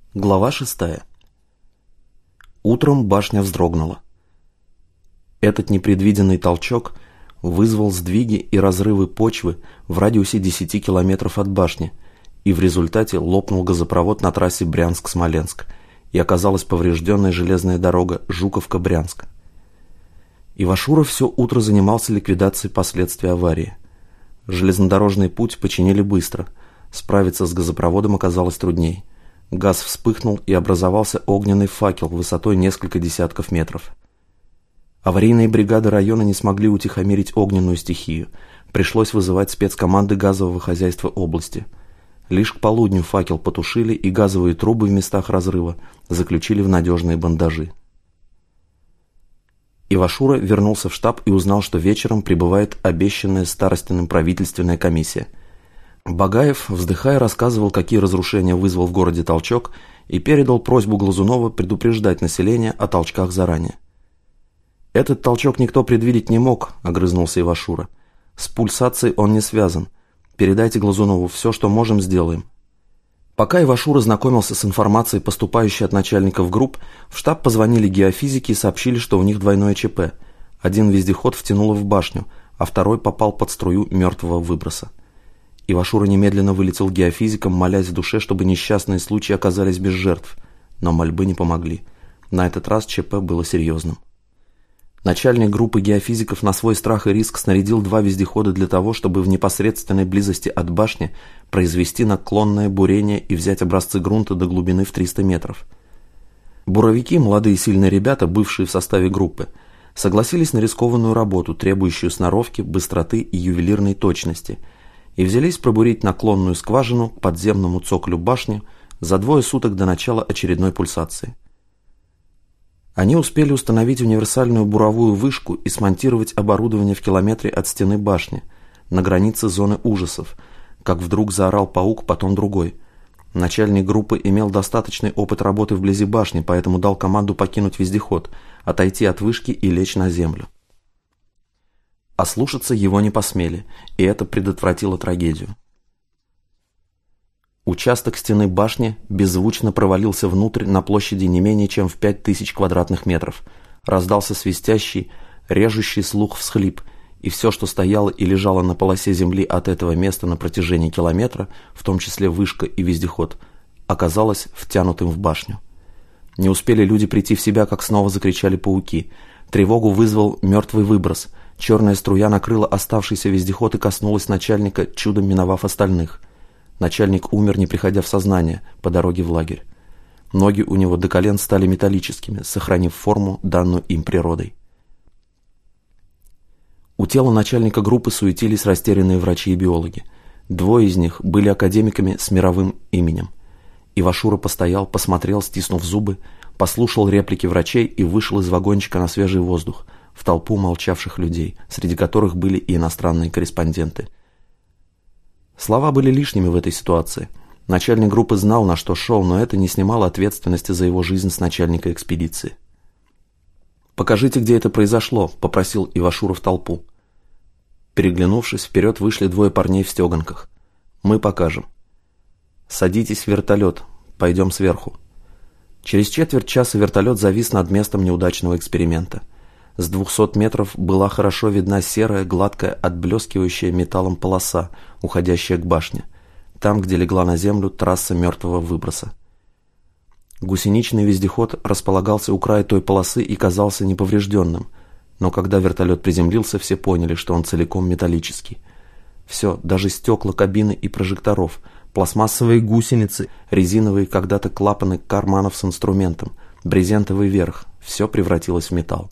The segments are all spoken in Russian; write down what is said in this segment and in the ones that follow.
Глава 6. Утром башня вздрогнула. Этот непредвиденный толчок вызвал сдвиги и разрывы почвы в радиусе 10 километров от башни, и в результате лопнул газопровод на трассе Брянск-Смоленск, и оказалась поврежденная железная дорога Жуковка-Брянск. Ивашура все утро занимался ликвидацией последствий аварии. Железнодорожный путь починили быстро, справиться с газопроводом оказалось трудней. Газ вспыхнул, и образовался огненный факел высотой несколько десятков метров. Аварийные бригады района не смогли утихомирить огненную стихию. Пришлось вызывать спецкоманды газового хозяйства области. Лишь к полудню факел потушили, и газовые трубы в местах разрыва заключили в надежные бандажи. Ивашура вернулся в штаб и узнал, что вечером прибывает обещанная Старостиным правительственная комиссия. Багаев, вздыхая, рассказывал, какие разрушения вызвал в городе толчок, и передал просьбу Глазунова предупреждать население о толчках заранее. «Этот толчок никто предвидеть не мог», — огрызнулся Ивашура. «С пульсацией он не связан. Передайте Глазунову, все, что можем, сделаем». Пока Ивашура знакомился с информацией, поступающей от начальников групп, в штаб позвонили геофизики и сообщили, что у них двойное ЧП. Один вездеход втянуло в башню, а второй попал под струю мертвого выброса. Ивашура немедленно вылетел геофизиком, молясь в душе, чтобы несчастные случаи оказались без жертв. Но мольбы не помогли. На этот раз ЧП было серьезным. Начальник группы геофизиков на свой страх и риск снарядил 2 вездехода для того, чтобы в непосредственной близости от башни произвести наклонное бурение и взять образцы грунта до глубины в 300 метров. Буровики, молодые сильные ребята, бывшие в составе группы, согласились на рискованную работу, требующую сноровки, быстроты и ювелирной точности, и взялись пробурить наклонную скважину к подземному цоколю башни за 2 суток до начала очередной пульсации. Они успели установить универсальную буровую вышку и смонтировать оборудование в километре от стены башни, на границе зоны ужасов, как вдруг заорал паук, потом другой. Начальник группы имел достаточный опыт работы вблизи башни, поэтому дал команду покинуть вездеход, отойти от вышки и лечь на землю. Ослушаться его не посмели, и это предотвратило трагедию. Участок стены башни беззвучно провалился внутрь на площади не менее чем в 5000 квадратных метров. Раздался свистящий, режущий слух всхлип, и все, что стояло и лежало на полосе земли от этого места на протяжении километра, в том числе вышка и вездеход, оказалось втянутым в башню. Не успели люди прийти в себя, как снова закричали пауки. Тревогу вызвал мертвый выброс. Черная струя накрыла оставшийся вездеход и коснулась начальника, чудом миновав остальных. Начальник умер, не приходя в сознание, по дороге в лагерь. Ноги у него до колен стали металлическими, сохранив форму, данную им природой. У тела начальника группы суетились растерянные врачи и биологи. 2 из них были академиками с мировым именем. Ивашура постоял, посмотрел, стиснув зубы, послушал реплики врачей и вышел из вагончика на свежий воздух, в толпу молчавших людей, среди которых были и иностранные корреспонденты. Слова были лишними в этой ситуации. Начальник группы знал, на что шел, но это не снимало ответственности за его жизнь с начальника экспедиции. «Покажите, где это произошло», — попросил Ивашура в толпу. Переглянувшись, вперед вышли 2 парней в стеганках. «Мы покажем». «Садитесь в вертолет, пойдем сверху». Через четверть часа вертолет завис над местом неудачного эксперимента. С 200 метров была хорошо видна серая, гладкая, отблескивающая металлом полоса, уходящая к башне, там, где легла на землю трасса мертвого выброса. Гусеничный вездеход располагался у края той полосы и казался неповрежденным, но когда вертолет приземлился, все поняли, что он целиком металлический. Все, даже стекла кабины и прожекторов, пластмассовые гусеницы, резиновые когда-то клапаны карманов с инструментом, брезентовый верх, все превратилось в металл.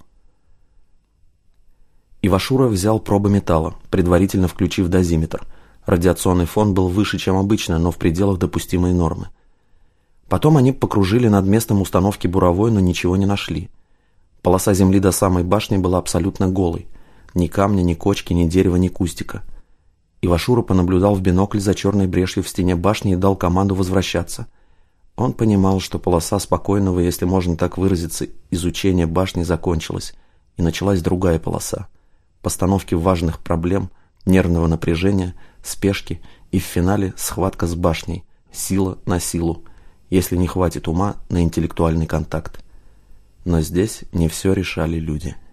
Ивашура взял пробы металла, предварительно включив дозиметр. Радиационный фон был выше, чем обычно, но в пределах допустимой нормы. Потом они покружили над местом установки буровой, но ничего не нашли. Полоса земли до самой башни была абсолютно голой. Ни камня, ни кочки, ни дерева, ни кустика. Ивашура понаблюдал в бинокль за черной брешью в стене башни и дал команду возвращаться. Он понимал, что полоса спокойного, если можно так выразиться, изучения башни закончилась, и началась другая полоса. Постановки важных проблем, нервного напряжения, спешки и в финале схватка с башней, сила на силу, если не хватит ума на интеллектуальный контакт. Но здесь не все решали люди.